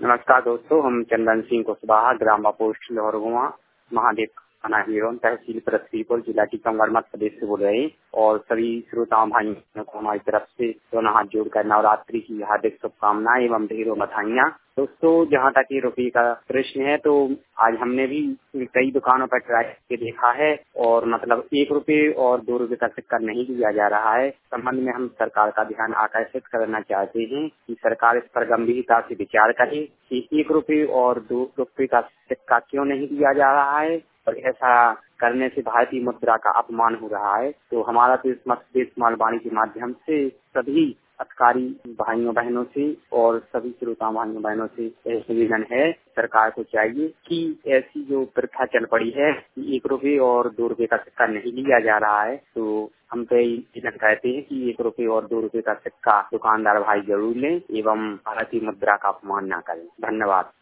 नमस्कार दोस्तों, हम चंदन सिंह कुशवाहा, ग्राम पोस्ट लाहौरगुआ, महादेव थाना हिरोन, तहसील पृथ्वीपुर, जिला टीकमगढ़, मध्य प्रदेश से बोल रहे हैं। और सभी श्रोताओं भाइयों को हमारी तरफ से दोनों हाथ जोड़कर नवरात्रि की हार्दिक शुभकामनाएं एवं ढेरों बधाइयाँ। दोस्तों, जहाँ तक ये रुपये का प्रश्न है, तो आज हमने भी कई दुकानों पर ट्राई करके देखा है और मतलब 1 रुपये और 2 रुपये का सिक्का नहीं दिया जा रहा है। संबंध में हम सरकार का ध्यान आकर्षित करना चाहते हैं कि सरकार इस पर गंभीरता से विचार करे कि 1 रुपये और 2 रुपये का सिक्का क्यों नहीं दिया जा रहा है और ऐसा करने से भारतीय मुद्रा का अपमान हो रहा है। तो हमारा तो इस देश मालवाणी के माध्यम से सभी अधिकारी भाइयों बहनों से और सभी श्रोता भाइयों बहनों से निवेदन है, सरकार को चाहिए कि ऐसी जो प्रथा चल पड़ी है कि 1 रुपये और 2 रुपये का सिक्का नहीं लिया जा रहा है, तो हम तो निवेदन कहते हैं कि 1 रुपये और 2 रुपये का सिक्का दुकानदार भाई जरूर लें एवं भारतीय मुद्रा का अपमान न करें। धन्यवाद।